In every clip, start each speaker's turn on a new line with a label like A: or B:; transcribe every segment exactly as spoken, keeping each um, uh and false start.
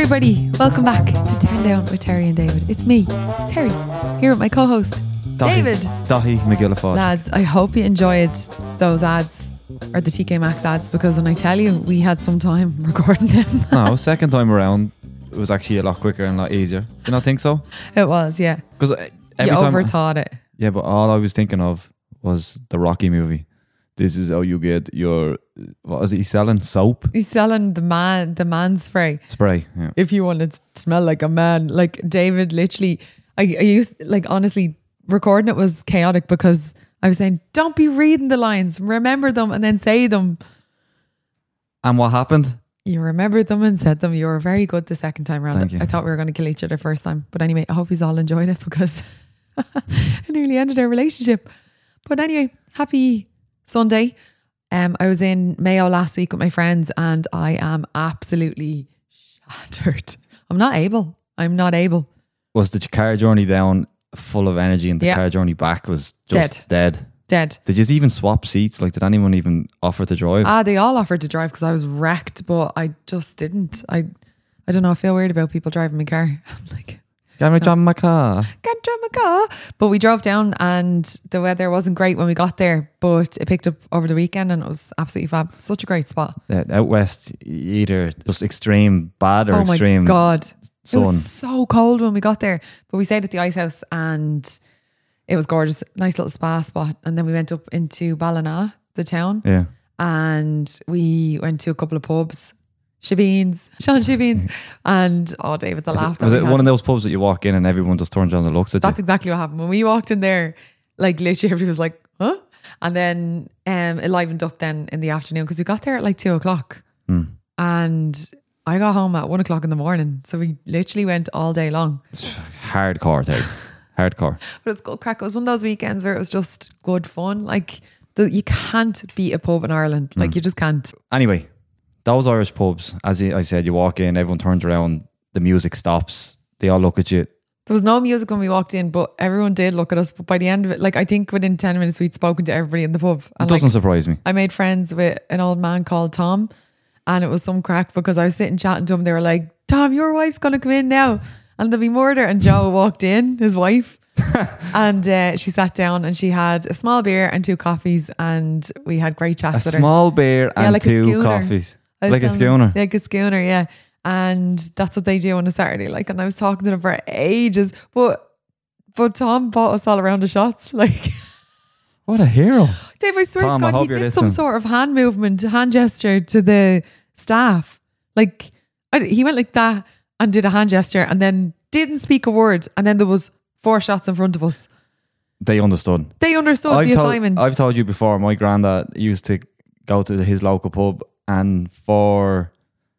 A: everybody, welcome back to ten down with Terry and David. It's me, Terry, here with my co-host,
B: Dahi,
A: David.
B: Dahi McGilliford.
A: Lads, I hope you enjoyed those ads, or the T K Maxx ads, because when I tell you, we had some time recording them.
B: No, second time around, it was actually a lot quicker and a lot easier. Do you not think so?
A: It was, yeah.
B: Because
A: You
B: time,
A: overthought it.
B: Yeah, but all I was thinking of was the Rocky movie. This is how you get your, what is it, he's selling soap?
A: He's selling the man, the man spray.
B: Spray, yeah.
A: If you want it to smell like a man. Like David literally, I, I used, like honestly, recording it was chaotic because I was saying, don't be reading the lines, remember them and then say them.
B: And what happened?
A: You remembered them and said them. You were very good the second time around.
B: Thank you.
A: I thought we were going to kill each other first time. But anyway, I hope you all enjoyed it because it nearly ended our relationship. But anyway, happy Sunday. Um, I was in Mayo last week with my friends and I am absolutely shattered. I'm not able. I'm not able.
B: Was the car journey down full of energy and the
A: Yeah.
B: car journey back was just dead. dead?
A: Dead.
B: Did you even swap seats? Like, did anyone even offer to drive?
A: Ah, they all offered to drive because I was wrecked, but I just didn't. I I don't know. I feel weird about people driving my car. I'm like,
B: Can we drive my car?
A: can't drive my car. But we drove down and the weather wasn't great when we got there, but it picked up over the weekend and it was absolutely fab. Such a great spot.
B: Uh, out west, either just extreme bad or
A: Oh my
B: extreme
A: God.
B: sun.
A: It was so cold when we got there, but we stayed at the ice house and it was gorgeous. Nice little spa spot. And then we went up into Ballina, the town,
B: Yeah.
A: and we went to a couple of pubs. Shaveen's, Sean Shaveen's, and oh, David, the
B: Was
A: laugh.
B: it, was
A: that
B: it
A: we had.
B: one of those pubs that you walk in and everyone just turns around and looks at
A: That's
B: you?
A: exactly what happened. When we walked in there, like literally everybody was like, huh? And then um, it livened up then in the afternoon because we got there at like two o'clock.
B: Hmm.
A: And I got home at one o'clock in the morning. So we literally went all day long.
B: It's hardcore, Terry. Hardcore.
A: But it's good crack. It was one of those weekends where it was just good fun. Like the, you can't beat a pub in Ireland. Like you just can't.
B: Anyway, those Irish pubs, as I said, you walk in, everyone turns around, the music stops, they all look at you.
A: There was no music when we walked in, but everyone did look at us. But by the end of it, like I think within ten minutes, we'd spoken to everybody in the pub.
B: It
A: And
B: doesn't
A: like,
B: surprise me.
A: I made friends with an old man called Tom, and it was some crack because I was sitting chatting to him. They were like, Tom, your wife's going to come in now and there'll be murder. And Joe walked in, his wife, and uh, she sat down and she had a small beer and two coffees and we had great chats
B: A
A: with her.
B: small beer and
A: like a
B: two
A: schooner.
B: coffees.
A: I was
B: Like a
A: telling
B: schooner.
A: them- Like a schooner, yeah. And that's what they do on a Saturday. Like, and I was talking to them for ages, but but Tom bought us all around the shots. Like,
B: What a hero.
A: Dave, I swear
B: Tom,
A: to
B: I
A: God,
B: hope
A: he
B: you're
A: did some
B: listening.
A: sort of hand movement, hand gesture to the staff. Like, I, he went like that and did a hand gesture and then didn't speak a word. And then there was four shots in front of us.
B: They understood.
A: They understood
B: I've
A: the
B: told,
A: assignment.
B: I've told you before, my granddad used to go to his local pub and for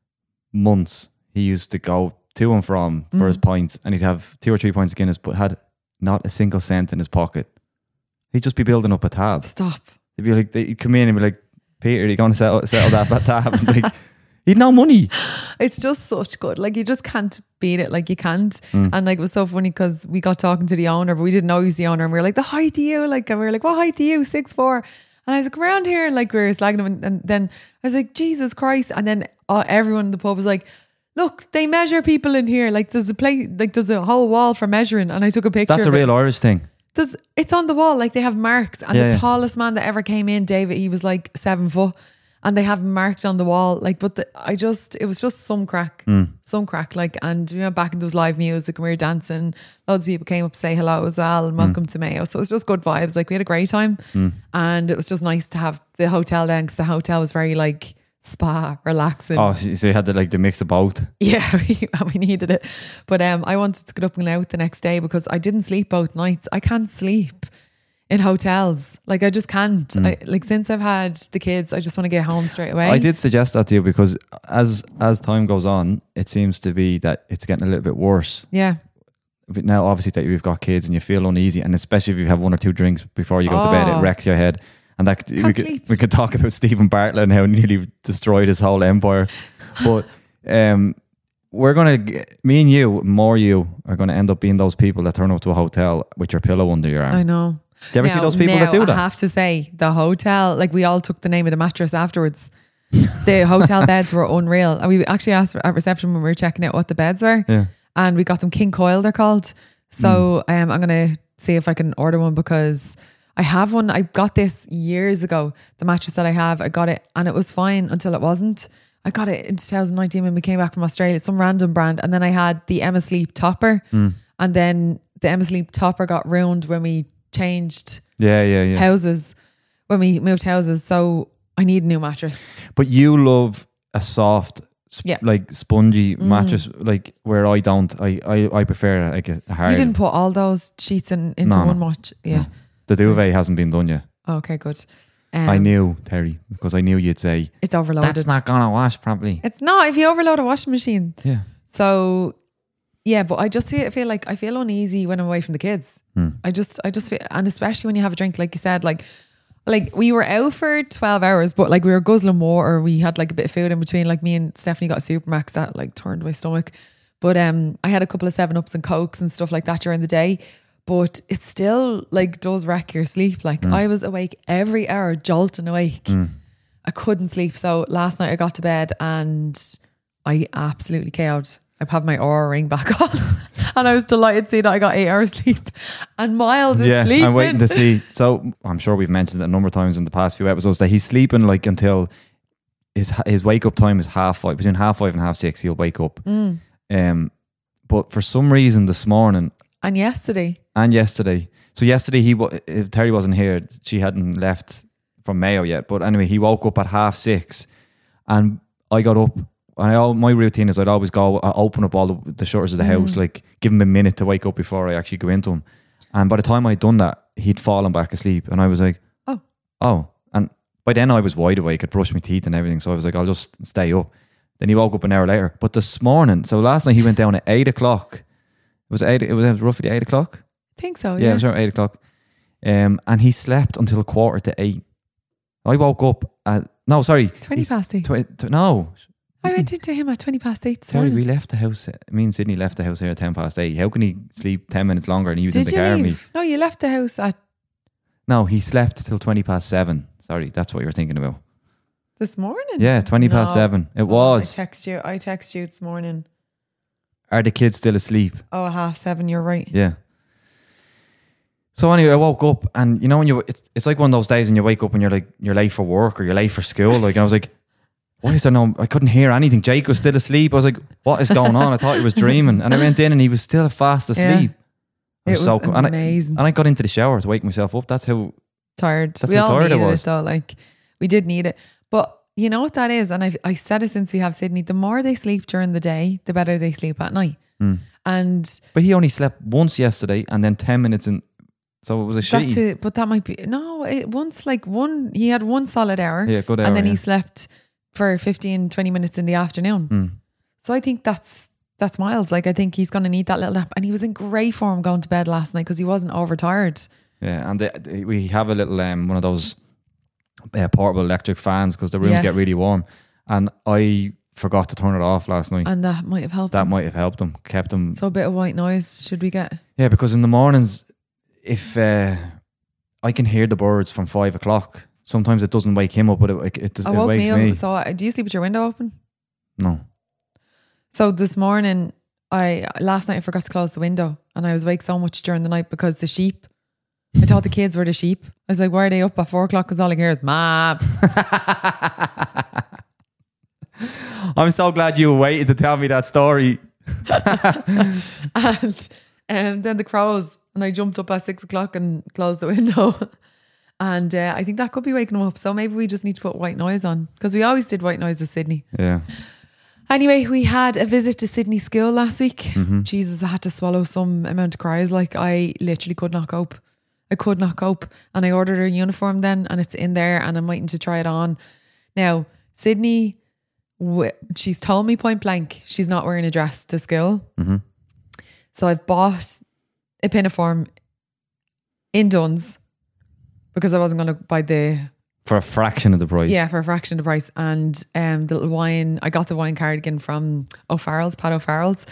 B: months he used to go to and from for
A: Mm.
B: his pints and he'd have two or three pints of Guinness but had not a single cent in his pocket. He'd just be building up a tab.
A: Stop.
B: He'd be like, he'd come in and be like, Peter, are you going to settle, settle that tab? And like, he'd no money.
A: It's just such good. Like, you just can't beat it. Like, you can't.
B: Mm.
A: And like, it was so funny because we got talking to the owner, but we didn't know he was the owner. And we were like, the height to you. Like, and we were like, what height to you? Six, four. And I was like, around here. Like, we were slagging him. And, and then I was like, Jesus Christ. And then uh, everyone in the pub was like, look, they measure people in here. Like, there's a place, like, there's a whole wall for measuring. And I took a picture.
B: That's a
A: of
B: real
A: it.
B: Irish thing.
A: There's, it's on the wall. Like, they have marks. And
B: Yeah,
A: the
B: yeah.
A: tallest man that ever came in, David, he was like seven foot. And they have him marked on the wall. Like, but the, I just, it was just some crack.
B: Mm.
A: Some crack. Like, and we went back and there was live music and we were dancing. Loads of people came up to say hello as well and welcome to Mayo. So it was just good vibes. Like, we had a great time. And it was just nice to have the hotel then because the hotel was very like spa, relaxing.
B: Oh, so you had to like the mix of both.
A: Yeah, we, we needed it. But um, I wanted to get up and out the next day because I didn't sleep both nights. I can't sleep in hotels. Like, I just can't.
B: Mm.
A: I, like, since I've had the kids, I just want to get home straight away.
B: I did suggest that to you because as as time goes on, it seems to be that it's getting a little bit worse.
A: Yeah.
B: But now, obviously, that you've got kids and you feel uneasy, and especially if you have one or two drinks before you go to bed,
A: Oh.
B: it wrecks your head. And that
A: Can't
B: we could
A: sleep.
B: we could talk about Stephen Bartlett and how he nearly destroyed his whole empire. But um, we're gonna, g- me and you, more you, are gonna end up being those people that turn up to a hotel with your pillow under your arm.
A: I know.
B: Do you ever
A: now,
B: see those people
A: now,
B: that do that?
A: I have to say, the hotel, like, we all took the name of the mattress afterwards. The hotel beds were unreal. And we actually asked at reception when we were checking out what the beds were.
B: Yeah.
A: And we got them king coil, they're called. So
B: Mm.
A: um, I'm going to see if I can order one because I have one. I got this years ago. The mattress that I have, I got it and it was fine until it wasn't. I got it in two thousand nineteen when we came back from Australia, some random brand. And then I had the Emma Sleep topper.
B: Mm.
A: And then the Emma Sleep topper got ruined when we changed
B: Yeah, yeah, yeah.
A: houses, when we moved houses. So I need a new mattress.
B: But you love a soft, sp-
A: Yeah.
B: like spongy mattress, like where I don't. I, I, I prefer like a, a hard.
A: You didn't put all those sheets in, into
B: No, no.
A: one watch. Yeah.
B: The duvet hasn't been done yet.
A: Okay, good. Um,
B: I knew, Terry, because I knew you'd say,
A: it's overloaded.
B: that's not going to wash properly.
A: It's not if you overload a washing machine.
B: Yeah.
A: So yeah, but I just feel, feel like I feel uneasy when I'm away from the kids.
B: Hmm.
A: I just, I just feel, and especially when you have a drink, like you said, like, like we were out for twelve hours, but like we were guzzling water. We had like a bit of food in between. Like me and Stephanie got a Supermax that like turned my stomach. But um, I had a couple of seven ups and cokes and stuff like that during the day. But it still like does wreck your sleep. Like I was awake every hour, jolting awake. I couldn't sleep. So last night I got to bed and I absolutely K O'd. I have my Aura ring back on and I was delighted to see that I got eight hours sleep. And Miles is
B: Yeah,
A: sleeping.
B: I'm waiting to see. So I'm sure we've mentioned it a number of times in the past few episodes that he's sleeping like until his his wake up time is half five, between half five and half six. He'll wake up.
A: Mm.
B: Um, but for some reason this morning
A: And yesterday.
B: and yesterday, so yesterday he wa- if Terry wasn't here. She hadn't left from Mayo yet. But anyway, he woke up at half six, and I got up. And I, al- my routine is I'd always go, I open up all the, the shutters of the house, like give him a minute to wake up before I actually go into him. And by the time I'd done that, he'd fallen back asleep. And I was like,
A: Oh.
B: oh. And by then I was wide awake, I'd brushed my teeth and everything. So I was like, I'll just stay up. Then he woke up an hour later. But this morning, so last night he went down at eight o'clock. It was eight, it was roughly eight o'clock.
A: I think so,
B: Yeah,
A: yeah.
B: it was around eight o'clock. Um, and he slept until quarter to eight. I woke up at, no, sorry.
A: twenty
B: he's-
A: past eight.
B: tw- tw- no.
A: I went into him at twenty past eight. this
B: Terry,
A: morning.
B: we left the house. Me and Sydney left the house here at ten past eight. How can he sleep ten minutes longer? And he was in
A: Did
B: the
A: you
B: car with me.
A: leave? No, you left the house at
B: No, he slept till twenty past seven. Sorry, that's what you were thinking about.
A: this morning.
B: Yeah, twenty past
A: No.
B: seven. It
A: Oh,
B: was.
A: I text you. I text you this morning.
B: Are the kids still asleep?
A: Oh, half seven. You're right.
B: Yeah. So anyway, I woke up, and you know when you, it's, it's like one of those days when you wake up and you're like you're late for work or you're late for school. Like, and I was like, why is there no? I couldn't hear anything. Jake was still asleep. I was like, what is going on? I thought he was dreaming, and I went in and he was still fast asleep. I
A: It was
B: so co- and I-
A: amazing.
B: And I got into the shower to wake myself up. That's how.
A: Tired.
B: That's
A: we
B: how
A: all
B: tired I
A: needed
B: was.
A: it though. Like we did need it, but you know what that is, and I've I said it since we have Sydney. The more they sleep during the day, the better they sleep at night.
B: Mm.
A: And
B: But he only slept once yesterday, and then ten minutes in. So it was a
A: that's
B: shitty.
A: it. But that might be no. It, once like one, he had one solid hour,
B: Yeah, good hour.
A: and then
B: yeah.
A: he slept for fifteen, twenty minutes in the afternoon.
B: Mm.
A: So I think that's that's Miles. Like I think he's going to need that little nap, and he was in great form going to bed last night because he wasn't overtired.
B: Yeah, and the, the- we have a little um, one of those uh, portable electric fans because the rooms
A: Yes.
B: get really warm, and I forgot to turn it off last night.
A: And that might have helped.
B: That
A: him.
B: might have helped him, kept him.
A: So a bit of white noise should we get?
B: Yeah, because in the mornings, if uh, I can hear the birds from five o'clock, sometimes it doesn't wake him up, but it it, it,
A: I
B: it
A: woke
B: wakes
A: me
B: me.
A: up. So uh, do you sleep with your window open?
B: No,
A: So this morning, I last night I forgot to close the window, and I was awake so much during the night because the sheep. I thought the kids were the sheep. I was like, "Why are they up at four o'clock?" Because all I hear is "mom."
B: I'm so glad you waited to tell me that story.
A: and um, then the crows, and I jumped up at six o'clock and closed the window. And uh, I think that could be waking them up. So maybe we just need to put white noise on because we always did white noise with Sydney.
B: Yeah.
A: Anyway, we had a visit to Sydney School last week.
B: Mm-hmm.
A: Jesus, I had to swallow some amount of cries. Like I literally could not cope. I could not cope. And I ordered her uniform then, and it's in there, and I'm waiting to try it on. Now, Sydney, w- she's told me point blank she's not wearing a dress to school.
B: Mm-hmm.
A: So I've bought a pinafore in Dunn's because I wasn't going to buy the
B: For a fraction of the price.
A: yeah, for a fraction of the price. And um, the little wine, I got the wine cardigan from O'Farrell's, Pat O'Farrell's.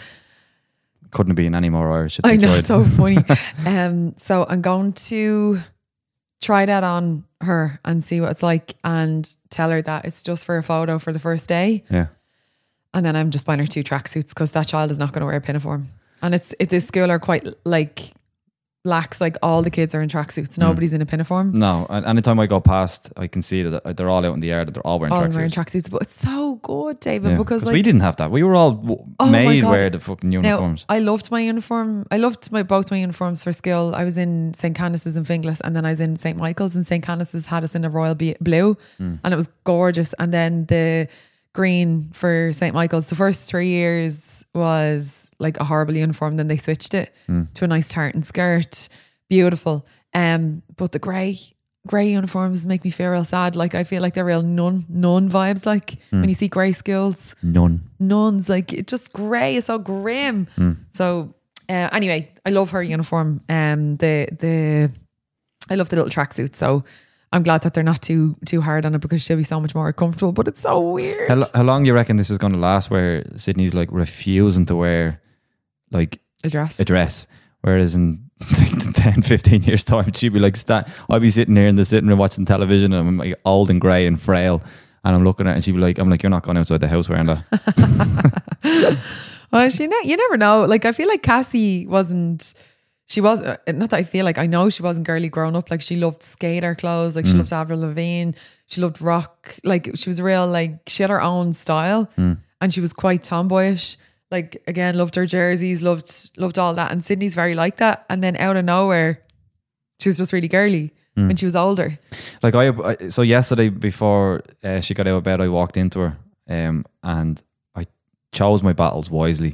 B: Couldn't have been any more Irish. if
A: I
B: they
A: know,
B: tried.
A: so funny. um, so I'm going to try that on her and see what it's like, and tell her that it's just for a photo for the first day.
B: Yeah.
A: And then I'm just buying her two tracksuits because that child is not going to wear a pinafore. And it's it, this school are quite like lax, like all the kids are in tracksuits. Nobody's mm. in a pinafore.
B: No, and anytime I go past, I can see that they're all out in the yard. They're all wearing
A: all
B: tracksuits.
A: wearing tracksuits, but it's so good, David,
B: yeah,
A: because like
B: we didn't have that. We were all w-
A: oh
B: made wear the fucking uniforms.
A: Now, I loved my uniform. I loved my both my uniforms for school. I was in Saint Canice's in Finglas, and then I was in Saint Michael's, and Saint Canice's had us in a royal blue, mm. and it was gorgeous. And then the green for Saint Michael's. The first three years was like a horrible uniform. Then they switched it mm. to a nice tartan skirt. Beautiful. Um, but the grey grey uniforms make me feel real sad. Like I feel like they're real nun nun vibes. Like mm. when you see grey schools,
B: nun
A: nuns, like it just grey is so grim. Mm. So uh, anyway, I love her uniform. Um, the the I love the little tracksuit. So I'm glad that they're not too too hard on it because she'll be so much more comfortable. But it's so weird.
B: How, how long do you reckon this is going to last? Where Sydney's like refusing to wear like
A: a dress,
B: a dress, whereas in ten, fifteen years time she'd be like, sta- I'd be sitting here in the sitting room watching television, and I'm like old and grey and frail, and I'm looking at it, and she'd be like, I'm like, you're not going outside the house wearing that.
A: Well, she ne- you never know. Like I feel like Cassie wasn't. She was uh, not that I feel like I know she wasn't girly growing up. Like she loved skater clothes. Like she mm. loved Avril Lavigne. She loved rock. Like she was real. Like she had her own style, mm. and she was quite tomboyish. Like again, loved her jerseys. Loved loved all that. And Sydney's very like that. And then out of nowhere, she was just really girly mm. when she was older.
B: Like I, I so yesterday before uh, she got out of bed, I walked into her, um, and I chose my battles wisely.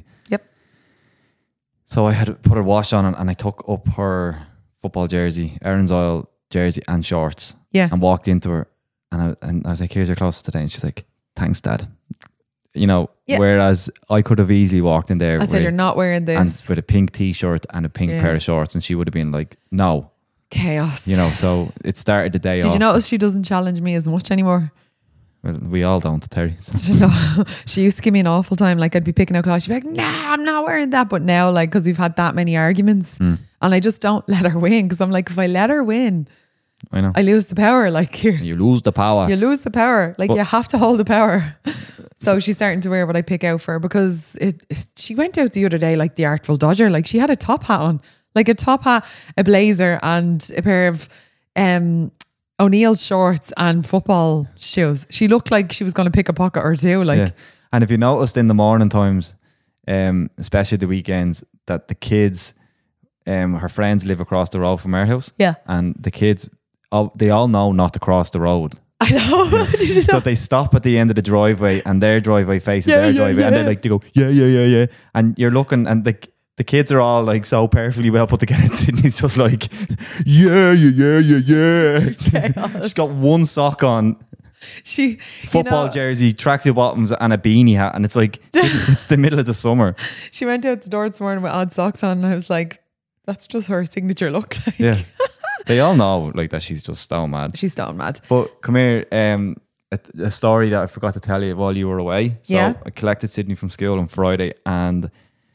B: So I had put her wash on, and, and I took up her football jersey, Aaron's Oil jersey and shorts.
A: Yeah.
B: And walked into her, and I, and I was like, here's your clothes today. And she's like, thanks, Dad. You know, yeah. Whereas I could have easily walked in there.
A: I said, you're not wearing this.
B: And with a pink t-shirt and a pink yeah. pair of shorts. And she would have been like, no.
A: Chaos.
B: You know, so it started the day
A: Did
B: off.
A: you notice she doesn't challenge me as much anymore?
B: Well, we all don't, Terry.
A: No, she used to give me an awful time. Like I'd be picking out clothes. She'd be like, nah, I'm not wearing that. But now, like, because we've had that many arguments mm. and I just don't let her win. Because I'm like, if I let her win,
B: I know I
A: lose the power. Like here,
B: you lose the power.
A: You lose the power. Like but, you have to hold the power. So she's starting to wear what I pick out for her because it, it, she went out the other day like the Artful Dodger. Like she had a top hat on, like a top hat, a blazer, and a pair of um. O'Neill's shorts and football shoes. She looked like she was going to pick a pocket or two. Like, yeah.
B: And if you noticed in the morning times, um, especially the weekends, that the kids, um, her friends live across the road from our house.
A: Yeah.
B: And the kids, oh, they all know not to cross the road.
A: I know.
B: Yeah. Did you know? So they stop at the end of the driveway, and their driveway faces
A: yeah,
B: our
A: yeah,
B: driveway,
A: yeah.
B: and they like they go, yeah, yeah, yeah, yeah. And you're looking, and the The kids are all like so perfectly well put together. Sydney's just like, yeah, yeah, yeah, yeah, yeah. She's got one sock on,
A: she
B: football
A: you know,
B: jersey, tracksuit bottoms, and a beanie hat, and it's like it's the middle of the summer.
A: She went out the door this morning with odd socks on, and I was like, that's just her signature look. Like.
B: Yeah, they all know like that. She's just stone mad.
A: She's stone mad.
B: But come here, um, a, a story that I forgot to tell you while you were away. So
A: yeah.
B: I collected Sydney from school on Friday, and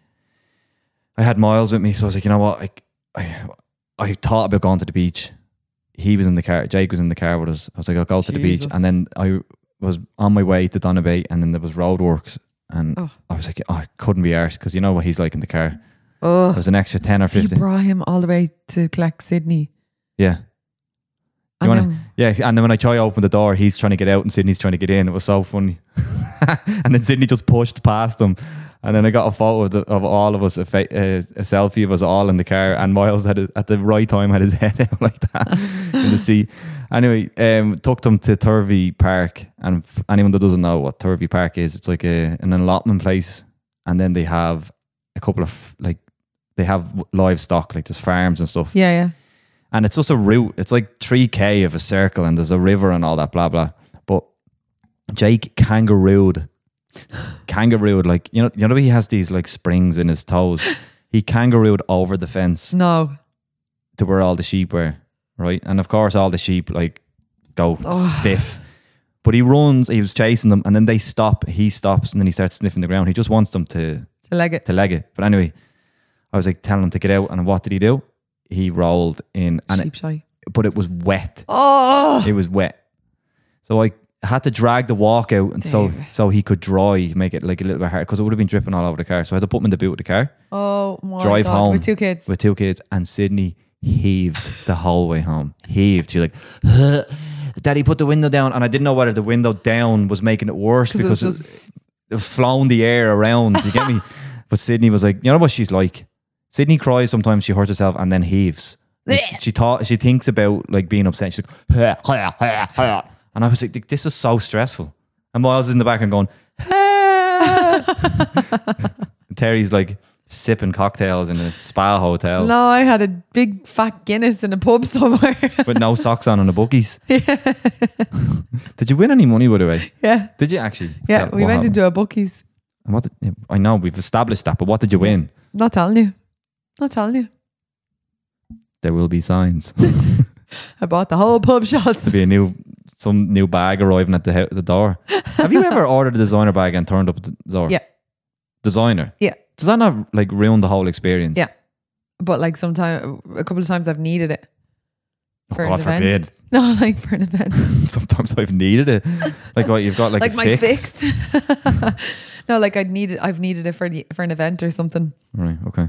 B: I had Miles with me, so I was like, you know what? I, I, I thought about going to the beach. He was in the car. Jake was in the car with us. I was like, I'll go to Jesus. the beach. And then I was on my way to Donabay, and then there was roadworks. And oh. I was like, oh, I couldn't be arsed because you know what he's like in the car.
A: Oh.
B: There was an extra ten or
A: so
B: fifteen.
A: You brought him all the way to collect Sydney.
B: Yeah. You wanna, yeah, and then when I try to open the door, he's trying to get out and Sydney's trying to get in. It was so funny. And then Sydney just pushed past him. And then I got a photo of, the, of all of us, a, fa- uh, a selfie of us all in the car. And Miles had a, at the right time had his head out like that in the seat. Anyway, um, took them to Turvey Park. And anyone that doesn't know what Turvey Park is, it's like a, an allotment place. And then they have a couple of, like, they have livestock, like there's farms and stuff.
A: Yeah, yeah.
B: And it's just a route. It's like three K of a circle, and there's a river and all that, blah, blah. But Jake kangarooed. Kangarooed, like, you know, you know, he has these like springs in his toes. He kangarooed over the fence.
A: No.
B: To where all the sheep were, right? And of course, all the sheep like go oh. stiff. But he runs, he was chasing them, and then they stop. He stops, and then he starts sniffing the ground. He just wants them to
A: to leg it.
B: To leg it. But anyway, I was like telling him to get out, and what did he do? He rolled in and
A: sheep shy.
B: but it was wet.
A: Oh,
B: It was wet. So I had to drag the walk out and so
A: Dave.
B: so he could dry, make it like a little bit hard because it would have been dripping all over the car. So I had to put him in the boot of the car,
A: oh my
B: drive
A: God.
B: home
A: With two kids.
B: with two kids, and Sydney heaved the whole way home. Heaved. She was like, "Huh, Daddy, put the window down," and I didn't know whether the window down was making it worse
A: Because it was
B: because
A: just-
B: it, it was flown the air around. You get me? But Sydney was like, you know what she's like. Sydney cries sometimes. She hurts herself and then heaves. Like, she thought she thinks about like being upset. She's like, "Huh, huh, huh, huh." And I was like, this is so stressful. And Miles is in the background going, "Ah." Terry's like sipping cocktails in a spa hotel
A: No, I had a big fat Guinness in a pub somewhere.
B: with no socks on on the bookies. Did you win any money, by the way?
A: yeah.
B: Did you actually?
A: Yeah,
B: Tell-
A: we
B: what
A: went
B: happened?
A: into a bookies.
B: And what did, I know we've established that, but what did you win?
A: Not telling you. Not telling you.
B: There will be signs.
A: I bought the whole pub shots.
B: To be a new some new bag arriving at the hou- the door. Have you ever ordered a designer bag and turned up at the door?
A: Yeah.
B: Designer.
A: Yeah.
B: Does that not like ruin the whole experience?
A: Yeah. But like sometime, a couple of times I've needed it.
B: Oh,
A: For an
B: God
A: event.
B: forbid.
A: No, like for an event.
B: Sometimes I've needed it. Like what you've got like,
A: like
B: a
A: my
B: fix.
A: fixed. No, like I'd need it. I've needed it for the, for an event or something.
B: Right. Okay.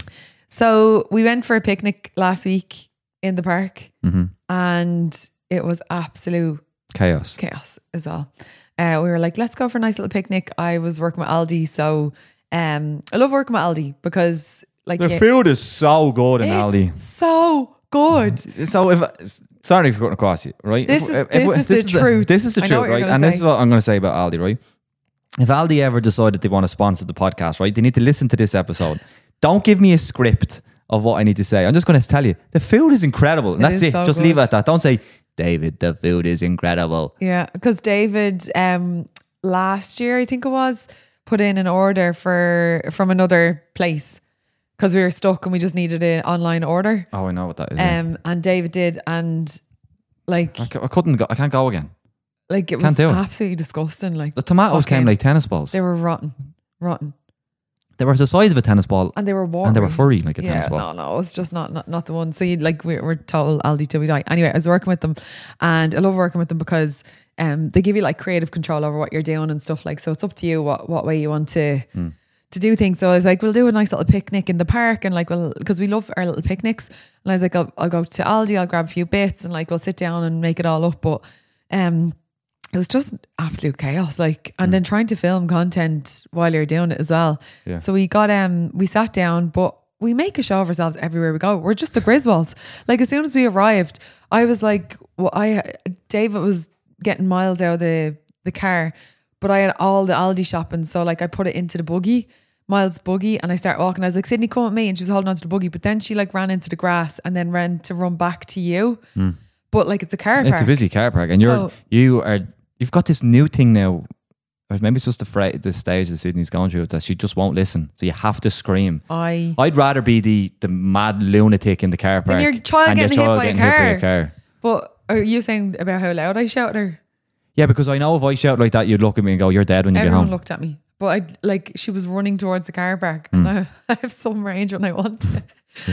A: So we went for a picnic last week in the park,
B: Mm-hmm.
A: and it was absolute
B: Chaos.
A: chaos as well. Uh, we were like, let's go for a nice little picnic. I was working with Aldi, so um, I love working with Aldi because like
B: The
A: yeah,
B: food is so good in
A: it's
B: Aldi.
A: so good.
B: So if sorry for cutting across you, right?
A: This
B: If-
A: is-
B: if-
A: this
B: if-
A: is the truth.
B: This is the
A: I know
B: truth,
A: what you're
B: right?
A: gonna
B: And this
A: say.
B: is what I'm going to say about Aldi, right? If Aldi ever decided they want to sponsor the podcast, right, they need to listen to this episode. Don't give me a script of what I need to say. I'm just going to tell you the food is incredible, and
A: It
B: that's
A: is
B: it.
A: so
B: Just leave it
A: good.
B: at that. Don't say, David, the food is incredible.
A: Yeah, because David um, last year, I think it was, put in an order for from another place because we were stuck and we just needed an online order.
B: Oh, I know what that is. yeah.
A: Um, and David did, and like,
B: I, c- I couldn't go. I can't go again.
A: like it
B: Can't
A: was
B: do it.
A: absolutely disgusting. Like
B: The tomatoes came
A: fucking-
B: like tennis balls.
A: they were rotten, rotten,
B: They were the size of a tennis ball,
A: and they were warm.
B: and they were furry like a
A: Yeah,
B: tennis ball.
A: no, no, it's just not not, not the one. So you like we, we're total Aldi till we die. Anyway, I was working with them, and I love working with them because um they give you like creative control over what you're doing and stuff like. So it's up to you what what way you want to
B: Mm.
A: to do things. So I was like, we'll do a nice little picnic in the park, and like we'll because we love our little picnics. And I was like, I'll, I'll go to Aldi, I'll grab a few bits, and like we'll sit down and make it all up. But um. It was just absolute chaos, like, and then trying to film content while you're doing it as well.
B: Yeah.
A: So we got um, we sat down, but we make a show of ourselves everywhere we go. We're just the Griswolds. Like as soon as we arrived, I was like, well, I David was getting Miles out of the the car, but I had all the Aldi shopping, so like I put it into the buggy, Miles' buggy, and I start walking. I was like, Sydney, come with me, and she was holding onto the buggy, but then she like ran into the grass and then ran to run back to you. But like it's a car
B: It's
A: park.
B: a busy car park, and you're
A: So-
B: you are you've got this new thing now. Or maybe it's just the fra- the stage that Sydney's going through that she just won't listen, so you have to scream.
A: I
B: I'd rather be the the mad lunatic in the car park
A: your child
B: and your
A: getting hit
B: child
A: by a
B: getting hit by a
A: car.
B: car.
A: But are you saying about how loud I shouted her?
B: Yeah, because I know if I shout like that, you'd look at me and go, "You're dead when you
A: Everyone
B: get home."
A: looked at me. But I like she was running towards the car park,
B: Hmm.
A: and I, I have some range when I want to.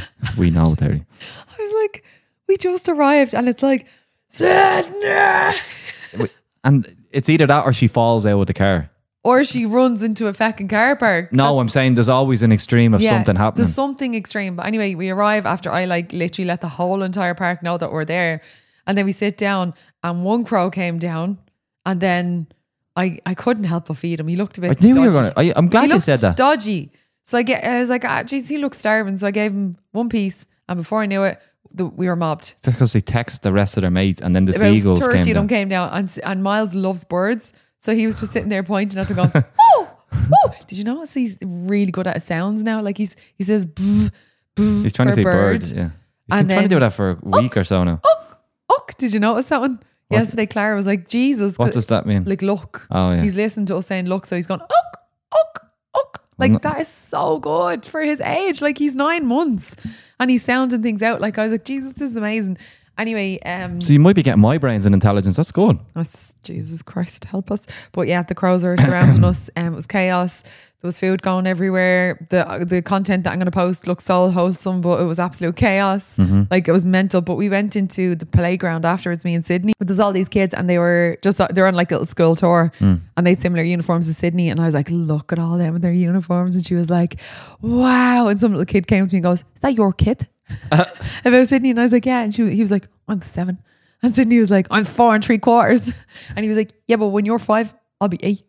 B: We know, Terry.
A: I was like, we just arrived, and it's like, Sydney!
B: And it's either that or she falls out of the car.
A: Or she runs into a fucking car park.
B: No, I'm saying there's always an extreme of something happening.
A: There's something extreme. But anyway, we arrive after I like literally let the whole entire park know that we're there. And then we sit down and one crow came down and then I, I couldn't help but feed him. He looked a bit
B: I knew
A: dodgy.
B: you were going to. I'm glad
A: He
B: you
A: looked
B: said that.
A: dodgy. So I get I was like, ah, geez, he looks starving. So I gave him one piece. And before I knew it, the, we were mobbed.
B: Just because they text the rest of their mates and then the
A: About
B: seagulls
A: thirty
B: came
A: of them
B: down.
A: came down. And, and Miles loves birds. So he was just sitting there pointing at them going, oh, oh. Did you notice he's really good at sounds now? Like he's he says, boo, boo
B: He's trying to
A: for
B: say
A: bird.
B: bird. Yeah. He's
A: And
B: been trying to
A: then-
B: do that for a week or so now.
A: Uck, uck. Did you notice that one?
B: What's-
A: Yesterday, Clara was like, Jesus.
B: What does that mean?
A: Like, look.
B: Oh, yeah.
A: He's listening to us saying, look. So he's going, uck, uck, uck. Like,
B: no-
A: that is so good for his age. Like, he's nine months and he's sounding things out. Like, I was like, Jesus, this is amazing. Anyway, um,
B: So you might be getting my brains and intelligence. That's good.
A: that's, Jesus Christ, help us. But yeah, the crows are surrounding us. Um, it was chaos. There was food going everywhere. The the content that I'm going to post looks so wholesome, but it was absolute chaos.
B: Mm-hmm.
A: Like it was mental. But we went into the playground afterwards, me and Sydney. But there's all these kids and they were just, they're on like a little school tour
B: Mm.
A: and they had similar uniforms to Sydney. And I was like, look at all them in their uniforms. And she was like, wow. And some little kid came to me and goes, is that your kid? About Sydney. And I was like, yeah. And she, he was like, I'm seven. And Sydney was like, I'm four and three quarters. And he was like, yeah, but when you're five, I'll be eight.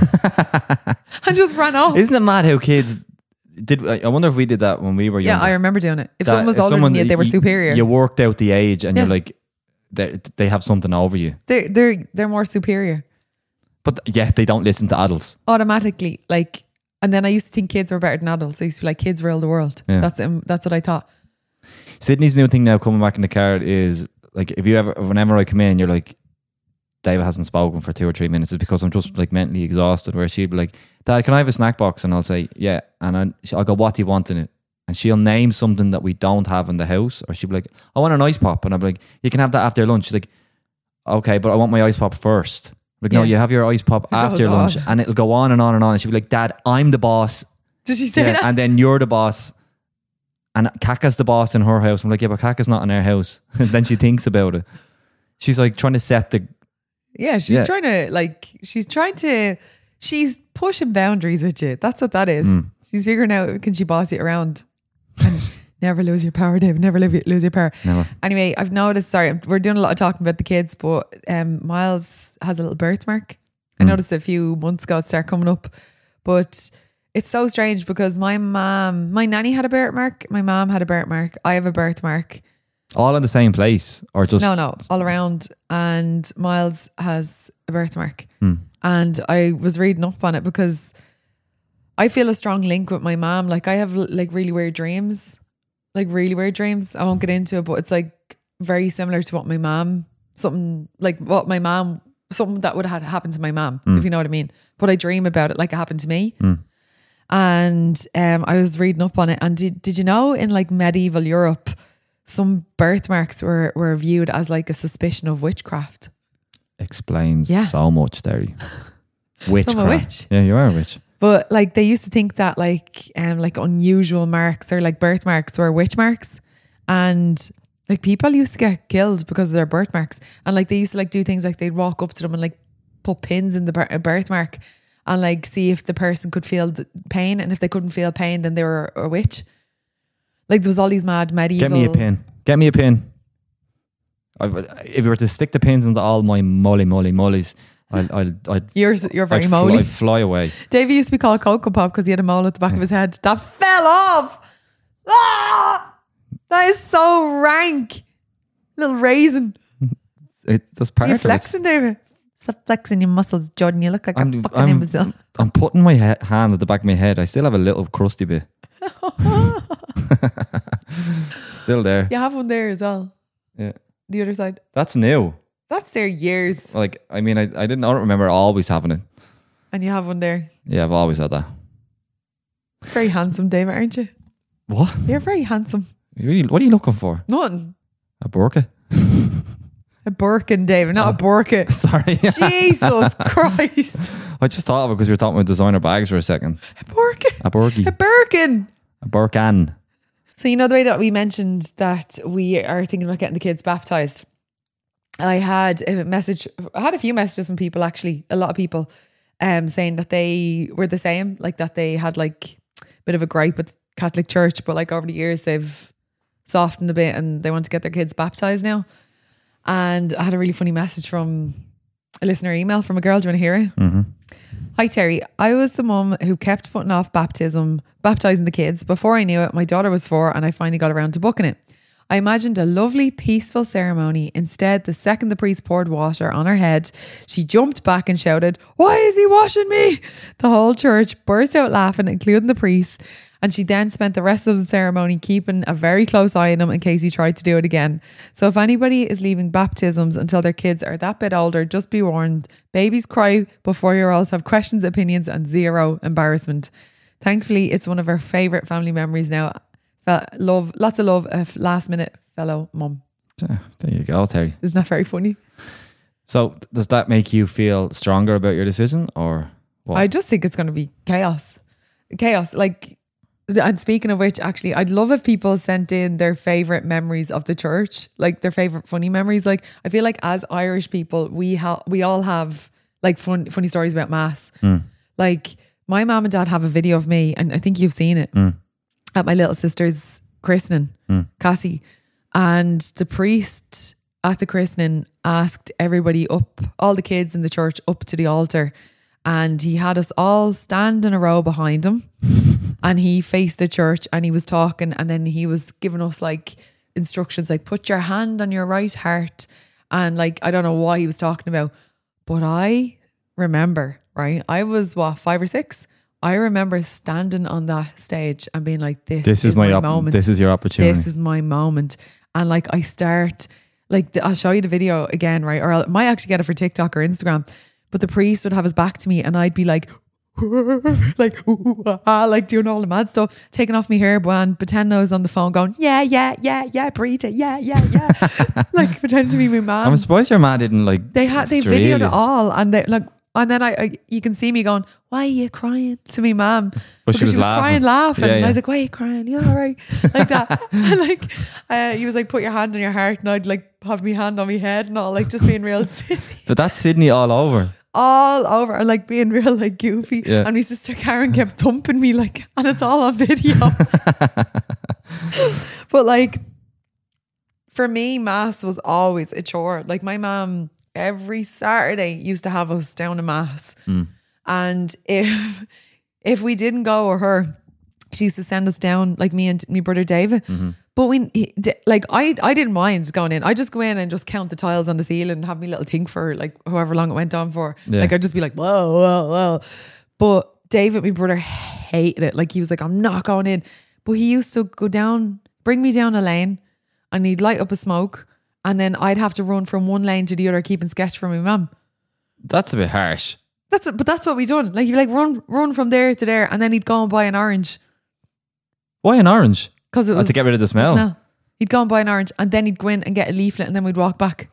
A: I just ran off.
B: Isn't it mad how kids did? I wonder if we did that when we were
A: Yeah,
B: younger.
A: I remember doing it. If
B: That
A: someone was older than you, they were superior.
B: You worked out the age, and
A: Yeah.
B: you're like, they they have something over you.
A: They're they're they're more superior
B: But yeah, they don't listen to adults.
A: automatically. Like, and then I used to think kids were better than adults. I used to be like, kids rule the world.
B: Yeah.
A: That's um, that's what I thought.
B: Sydney's new thing now coming back in the car is like, if you ever, whenever I come in, you're like, David hasn't spoken for two or three minutes. It's because I'm just like mentally exhausted. Where she'd be like, Dad, can I have a snack box? And I'll say, yeah. And I, I'll go, what do you want in it? And she'll name something that we don't have in the house. Or she'll be like, I want an ice pop. And I'll be like, you can have that after lunch. She's like, okay, but I want my ice pop first. I'm like, no,
A: Yeah.
B: you have your ice pop
A: It
B: after
A: goes
B: your lunch.
A: on.
B: And it'll go on and on and on. And she'll be like, Dad, I'm the boss.
A: Did she say
B: Yeah,
A: that?
B: and then you're the boss. And Kaka's the boss in her house. I'm like, yeah, but Kaka's not in our house. And then she thinks about it. She's like trying to set the...
A: Yeah, she's
B: Yeah.
A: trying to like, she's trying to, she's pushing boundaries with you. That's what that is.
B: Mm.
A: She's figuring out, can she boss you around? And never lose your power, Dave. Never lose your, lose your power.
B: Never.
A: Anyway, I've noticed, sorry, we're doing a lot of talking about the kids, but um, Miles has a little birthmark. I
B: Mm.
A: noticed a few months ago it started coming up, but it's so strange because my mom, my nanny had a birthmark, my mom had a birthmark, I have a birthmark.
B: All in the same place? Or just...
A: No, no, all around. And Miles has a birthmark.
B: Hmm.
A: And I was reading up on it because I feel a strong link with my mom. Like I have like really weird dreams, like really weird dreams. I won't get into it, but it's like very similar to what my mom, something like what my mom, something that would have happened to my mom,
B: Hmm.
A: if you know what I mean. But I dream about it like it happened to me.
B: Hmm.
A: And um, I was reading up on it. And did, did you know in like medieval Europe, some birthmarks were, were viewed as like a suspicion of witchcraft?
B: Explains
A: Yeah.
B: so much, Derry. Witchcraft.
A: I'm a witch.
B: Yeah, you are a witch.
A: But like they used to think that like um like unusual marks or like birthmarks were witch marks, and like people used to get killed because of their birthmarks. And like they used to like do things like they'd walk up to them and like put pins in the bir- birthmark and like see if the person could feel the pain, and if they couldn't feel pain then they were a witch. Like there was all these mad medieval.
B: Get me a pin. Get me a pin. I, if you were to stick the pins into all my molly molly mollies, I'll, I'll, I'd,
A: You're you're very
B: I'd,
A: moly.
B: fly, I'd fly away.
A: Davey used to be called Cocoa Pop because he had a mole at the back of his head that fell off. Ah! That is so rank. Little raisin.
B: It, that's part
A: Are you
B: of it.
A: flexing, David? Stop flexing your muscles, Jordan. You look like
B: I'm,
A: a fucking
B: I'm,
A: imbecile.
B: I'm putting my he- hand at the back of my head. I still have a little crusty bit. Still there.
A: You have one there as well.
B: Yeah.
A: The other side.
B: That's new.
A: That's there years.
B: Like, I mean, I, I didn't I don't remember always having it.
A: And you have one there.
B: Yeah, I've always had that.
A: Very handsome, David, aren't you?
B: What?
A: You're very handsome.
B: Really, what are you looking for?
A: Nothing.
B: A burqa?
A: A Birkin, David, not
B: Oh.
A: a burqa.
B: Sorry.
A: Jesus Christ.
B: I just thought of it because we were talking about designer bags for a second.
A: A burqa.
B: A burgie.
A: A Birkin.
B: A Birkan.
A: So you know the way that we mentioned that we are thinking about getting the kids baptized. I had a message, I had a few messages from people actually, a lot of people um, saying that they were the same, like that they had like a bit of a gripe with Catholic Church, but like over the years they've softened a bit and they want to get their kids baptized now. And I had a really funny message from a listener email from a girl. Do you want to hear it?
B: Mm-hmm.
A: Hi Terry, I was the mum who kept putting off baptism, baptising the kids. Before I knew it, my daughter was four and I finally got around to booking it. I imagined a lovely, peaceful ceremony. Instead, the second the priest poured water on her head, she jumped back and shouted, "Why is he washing me?" The whole church burst out laughing, including the priest. And she then spent the rest of the ceremony keeping a very close eye on him in case he tried to do it again. So if anybody is leaving baptisms until their kids are that bit older, just be warned. Babies cry, but four-year-olds have questions, opinions, and zero embarrassment. Thankfully, it's one of our favourite family memories now. Fe- Love, lots of love, a last minute fellow mum.
B: Yeah, there you go, Terry.
A: Isn't that very funny?
B: So does that make you feel stronger about your decision, or what?
A: I just think it's going to be chaos. Chaos. Like, and speaking of which, actually, I'd love if people sent in their favorite memories of the church, like their favorite funny memories. Like, I feel like as Irish people, we ha- we all have like fun, funny stories about mass.
B: Mm.
A: Like, my mom and dad have a video of me, and I think you've seen it,
B: Mm.
A: at my little sister's christening,
B: Mm.
A: Cassie, and the priest at the christening asked everybody up, all the kids in the church, up to the altar, and he had us all stand in a row behind him, and he faced the church, and he was talking, and then he was giving us like instructions, like put your hand on your right heart, and like I don't know what he was talking about, but I remember, right? I was what, five or six. I remember standing on that stage and being like, "This,
B: This is,
A: is
B: my,
A: my
B: op-
A: moment.
B: This is your opportunity.
A: This is my moment." And like I start, like the, I'll show you the video again, right? Or I might actually get it for TikTok or Instagram. But the priest would have his back to me, and I'd be like, like, ooh, ah, ah, like doing all the mad stuff, taking off my hairband, pretending I was on the phone, going, "Yeah, yeah, yeah, yeah, breathe it, yeah, yeah, yeah," like pretending to be my mom.
B: I'm surprised your man didn't like.
A: They had they
B: strail
A: videoed
B: you.
A: it all, and they like, and then I, I, you can see me going, "Why are you crying?" to me, mom.
B: But she
A: Because
B: was laughing.
A: crying, laughing.
B: Yeah,
A: And
B: yeah.
A: I was like, "Why are you crying? You all right?" Like that. And like, uh, he was like, "Put your hand on your heart," and I'd like have my hand on my head and all, like just being real silly.
B: So that's Sydney all over.
A: All over, and like being real like goofy.
B: Yeah.
A: And my sister Karen kept thumping me, like, and it's all on video. But like, for me, mass was always a chore. Like my mom every Saturday used to have us down to mass,
B: Mm.
A: and if if we didn't go or her, she used to send us down, like me and my brother David.
B: Mm-hmm.
A: But when he- like I I didn't mind going in. I just go in and just count the tiles on the ceiling and have me little thing for like however long it went on for.
B: Yeah.
A: Like I'd just be like, whoa, whoa, whoa. But David, my brother, hated it. Like he was like, "I'm not going in." But he used to go down, bring me down a lane, and he'd light up a smoke, and then I'd have to run from one lane to the other, keeping sketch for my mum.
B: That's a bit harsh.
A: That's it, but that's what we done. Like he'd be like, run, run from there to there, and then he'd go and buy an orange
B: Why an orange?
A: because it
B: Oh,
A: was
B: to get rid of the smell.
A: He'd go and buy an orange, and then he'd go in and get a leaflet, and then we'd walk back.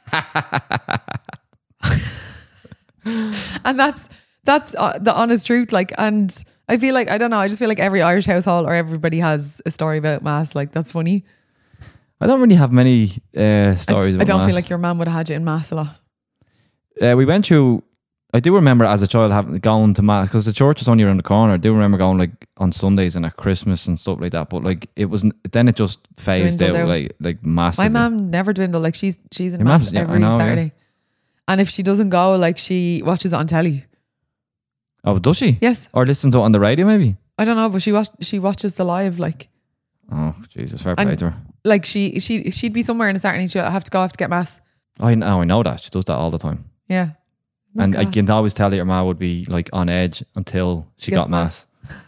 A: And that's that's uh, the honest truth. Like, and I feel like I don't know. I just feel like every Irish household or everybody has a story about mass. Like that's funny.
B: I don't really have many uh, stories
A: I,
B: about
A: I don't
B: mass.
A: feel like your mum would have had you in mass a lot.
B: Uh, we went through. I do remember as a child having going to mass because the church was only around the corner. I do remember going like on Sundays and at Christmas and stuff like that. But like it wasn't. Then it just phased
A: Dwindled
B: out,
A: out.
B: like like massively.
A: My mum never dwindled. Like she's she's in
B: Your
A: mass
B: mum's- yeah, I
A: every
B: know, yeah.
A: Saturday, and if she doesn't go, like she watches it on telly.
B: Oh, does she?
A: Yes,
B: Or listen to it on the radio, maybe.
A: I don't know, but she watch she watches the live. Like
B: Oh, Jesus, fair
A: And-
B: play to her.
A: like she she she'd be somewhere on a Saturday. She'd have to go. I have to get mass.
B: I know, I know that she does that all the time.
A: Yeah,
B: And I
A: Not
B: can
A: gas.
B: always tell that your ma would be like on edge until she
A: Gets
B: got mass.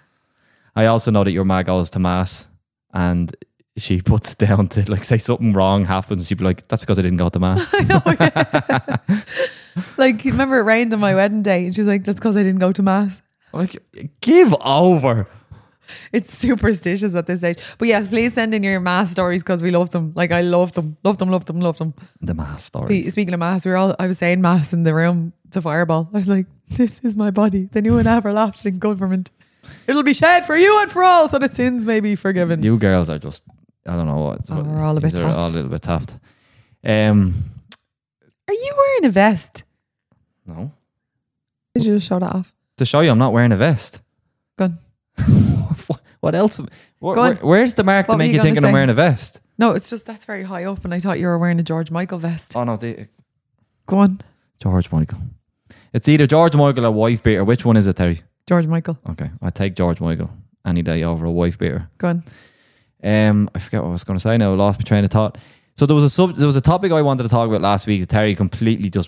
B: I also know that your ma goes to mass and she puts it down to like say something wrong happens. She'd be like, "That's because I didn't go to mass."
A: I know. Yeah. Like, remember it rained on my wedding day, and she's like, "That's because I didn't go to mass."
B: I'm like, give over.
A: It's superstitious at this stage. But yes, please send in your mass stories because we love them. Like I love them, love them, love them, love them.
B: The mass story.
A: Pe- Speaking of mass, we were all I was saying mass in the room to Fireball. I was like, "This is my body, the new and everlasting government. It'll be shed for you and for all, so that sins may be forgiven."
B: You girls are just, I don't know what.
A: Oh,
B: what
A: we're all a bit
B: they're all a
A: taft.
B: little bit taft. Um,
A: Are you wearing a vest?
B: no.
A: Did you just show that off?
B: To show you, I'm not wearing a vest.
A: Go on.
B: what, what else? Where,
A: Go on.
B: where- where's the mark
A: What
B: to
A: were
B: make
A: you
B: you
A: gonna
B: thinking I'm
A: say?
B: wearing a vest?
A: No, it's just that's very high up, and I thought you were wearing a George Michael vest.
B: Oh no, the,
A: Go on,
B: George Michael. It's either George Michael or wife beater. Which one is it, Terry?
A: George Michael.
B: Okay, I take George Michael any day over a wife beater.
A: Go on.
B: Um, I forget what I was going to say now. I lost my train of thought. So there was a sub, there was a topic I wanted to talk about last week that Terry completely just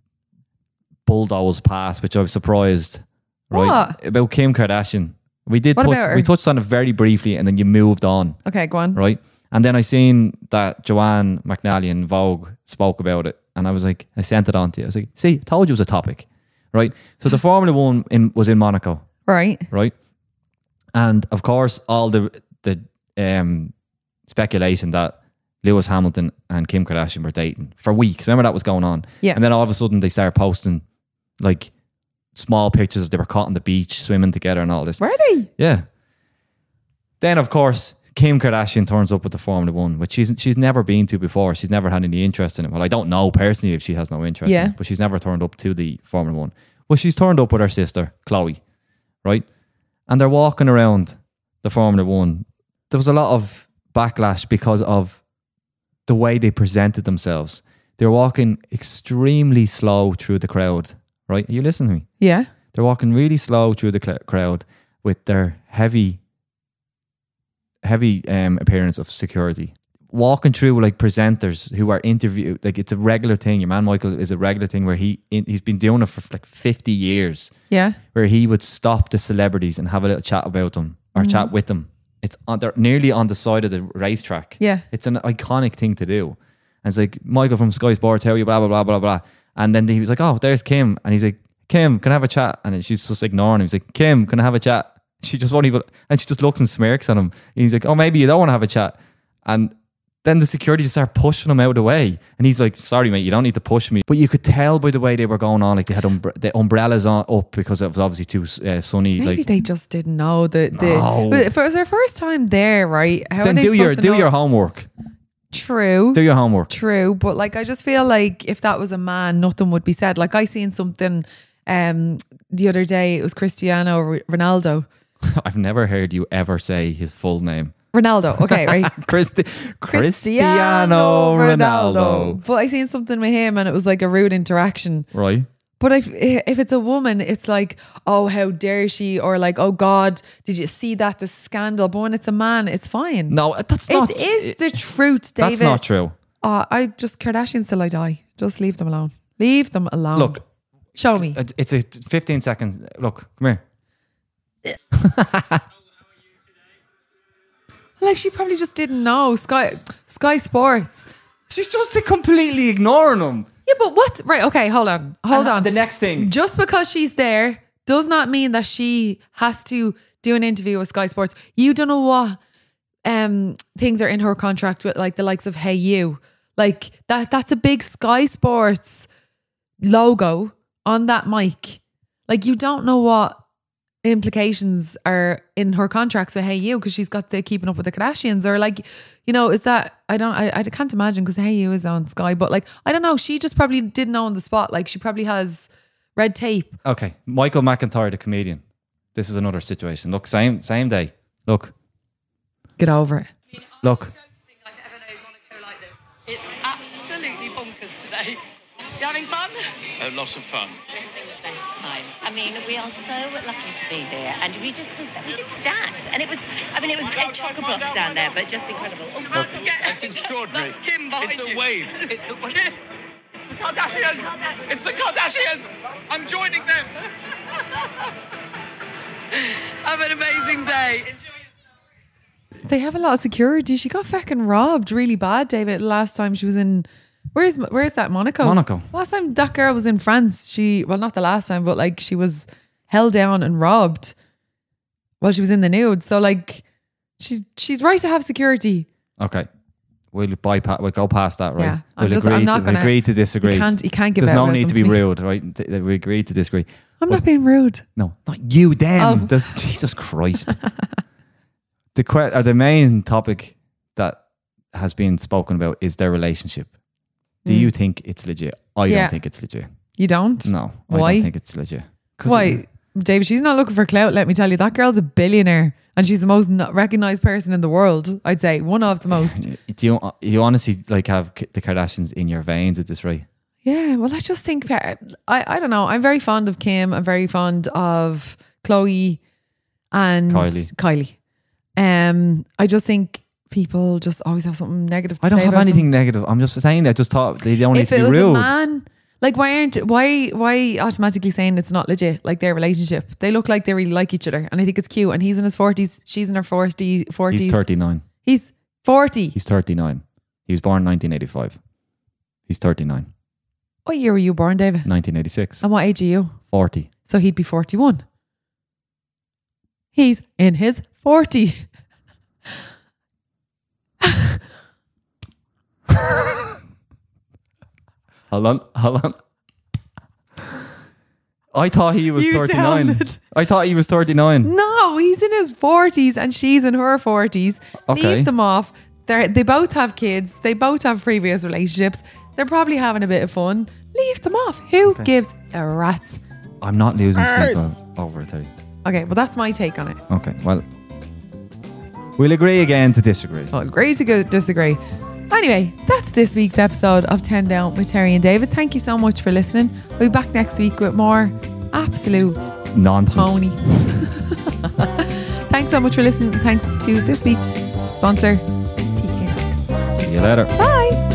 B: bulldozed past, which I was surprised. Right,
A: What?
B: about Kim Kardashian. We did.
A: What
B: touch,
A: about her?
B: we touched on it very briefly, and then you moved on.
A: Okay, go on.
B: Right, and then I seen that Joanne McNally in Vogue spoke about it, and I was like, I sent it on to you. I was like, see, told you it was a topic. Right, so the Formula One in was in Monaco.
A: Right.
B: Right, and of course all the the um speculation that Lewis Hamilton and Kim Kardashian were dating for weeks. Remember that was going on?
A: Yeah.
B: And then all of a sudden they started posting like small pictures. They were caught on the beach swimming together and all this.
A: Were they?
B: Yeah. Then of course Kim Kardashian turns up with the Formula One, which she's she's never been to before. She's never had any interest in it. Well, I don't know personally if she has no interest
A: Yeah.
B: in it, but she's never turned up to the Formula One. Well, she's turned up with her sister, Chloe, right? And they're walking around the Formula One. There was a lot of backlash because of the way they presented themselves. They're walking extremely slow through the crowd, right? Are you listening to me?
A: Yeah.
B: They're walking really slow through the cl- crowd with their heavy heavy um, appearance of security. Walking through like presenters who are interviewed, like it's a regular thing. Your man Michael is a regular thing where he in, he's been doing it for like fifty years.
A: Yeah.
B: Where he would stop the celebrities and have a little chat about them or chat with them. It's on, they're nearly on the side of the racetrack.
A: Yeah.
B: It's an iconic thing to do. And it's like, Michael from Sky Sports, how are you? Blah blah blah blah blah. And then he was like, oh, there's Kim, and he's like, Kim, can I have a chat? And she's just ignoring him. He's like, Kim, can I have a chat? She just won't even, and she just looks and smirks at him. And he's like, oh, maybe you don't want to have a chat. And then the security just start pushing him out of the way. And he's like, sorry, mate, you don't need to push me. But you could tell by the way they were going on, like they had umbre- the umbrellas on up because it was obviously too uh, sunny.
A: Maybe
B: like,
A: they just didn't know the the.
B: No.
A: But if it was their first time there, right? How
B: then
A: are they
B: do your
A: supposed to
B: do
A: know?
B: your homework.
A: True.
B: Do your homework.
A: True, but like I just feel like if that was a man, nothing would be said. Like I seen something um the other day. It was Cristiano R- Ronaldo.
B: I've never heard you ever say his full name.
A: Ronaldo. Okay, right.
B: Christi- Cristiano Ronaldo.
A: But I seen something with him, and it was like a rude interaction.
B: Right.
A: But if if it's a woman, it's like, oh, how dare she? Or like, oh God, did you see that? The scandal. But when it's a man, it's fine.
B: No, that's not.
A: It is the truth, David.
B: That's not true.
A: Oh, I just, Kardashians till I die. Just leave them alone. Leave them alone.
B: Look.
A: Show me.
B: It- It's a fifteen second. Look, come here.
A: Like she probably just didn't know. Sky Sky Sports.
B: She's just completely ignoring him.
A: Yeah, but what? Right, okay, hold on. Hold
B: And
A: on.
B: The next thing.
A: Just because she's there does not mean that she has to do an interview with Sky Sports. You don't know what um, things are in her contract with like the likes of Hey You. Like that that's a big Sky Sports logo on that mic. Like you don't know what implications are in her contracts with Hey You because she's got the Keeping Up with the Kardashians, or like, you know, is that I don't I, I can't imagine because Hey You is on Sky, but like I don't know, she just probably didn't know on the spot. Like she probably has red tape.
B: Okay, Michael McIntyre, the comedian. This is another situation. Look, same same day. Look,
A: Get over it.
B: look.
C: I don't think I've ever known Monaco like this. It's absolutely bonkers today. You having fun?
D: A lot of fun.
E: Best time. I mean, we are so lucky to be here, and we just did that. We just did that, and it was. I mean, it was a chock a block down there, but just incredible. Oh,
C: That's, Kim.
D: That's extraordinary.
C: That's Kim behind
D: It's a
C: you.
D: wave. It-
C: It's Kim.
D: It's the Kardashians. It's the Kardashians. I'm joining them.
C: Have an amazing day. Enjoy yourself.
A: They have a lot of security. She got fucking robbed really bad, David. Last time she was in, where's where's that Monaco?
B: Monaco.
A: Last time that girl was in France, she well not the last time, but like she was held down and robbed while she was in the nude. So like she's she's right to have security.
B: Okay, we'll bypass. We'll go past that, right?
A: Yeah, I'm
B: we'll
A: just-
B: agree.
A: I'm not
B: to,
A: gonna-
B: agree to disagree.
A: You can't you can't give
B: There's
A: out
B: no
A: about
B: need
A: them
B: to be
A: me.
B: rude, right? Th- th- We agree to disagree.
A: I'm not being rude.
B: No, not you. Them.
A: Oh.
B: There's, Jesus Christ. the que- or the main topic that has been spoken about is their relationship. Do you think it's legit? I
A: Mm. Yeah.
B: don't think it's legit.
A: You don't?
B: No, I
A: Why?
B: don't think it's legit. 'Cause
A: Why?
B: it-
A: David, she's not looking for clout, let me tell you. That girl's a billionaire and she's the most not recognized person in the world, I'd say. One of the most.
B: Do you you honestly like have K- the Kardashians in your veins at this rate?
A: Yeah, well, I just think, I, I don't know. I'm very fond of Kim. I'm very fond of Chloe and
B: Kylie.
A: Kylie. Um, I just think people just always have something negative to
B: I don't
A: say
B: have
A: about
B: anything
A: them.
B: negative. I'm just saying. I just thought they don't need
A: If
B: to
A: it
B: be
A: was
B: rude.
A: a man, like why aren't why why automatically saying it's not legit? Like their relationship, they look like they really like each other, and I think it's cute. And he's in his forties, she's in her forty forties.
B: He's thirty-nine.
A: He's forty.
B: He's thirty-nine. He was born in nineteen eighty-five. He's thirty-nine.
A: What year were you born, David?
B: nineteen eighty-six.
A: And what age are you?
B: forty.
A: So he'd be forty-one. He's in his forty.
B: Hold on, hold on. I thought he was
A: You
B: thirty-nine.
A: sounded-
B: I thought he was thirty-nine.
A: No, he's in his forties and she's in her forties.
B: Okay.
A: Leave them off. They they both have kids. They both have previous relationships. They're probably having a bit of fun. Leave them off. Who gives a rat's?
B: I'm not losing sleep
A: First.
B: o- over thirty.
A: Okay, well, that's my take on it.
B: Okay, well, we'll agree again to disagree.
A: Well, agree to go disagree. Anyway, that's this week's episode of ten Down with Terry and David. Thank you so much for listening. We'll be back next week with more absolute
B: Nonsense.
A: pony. Thanks so much for listening. Thanks to this week's sponsor, T K Maxx.
B: See you later.
A: Bye.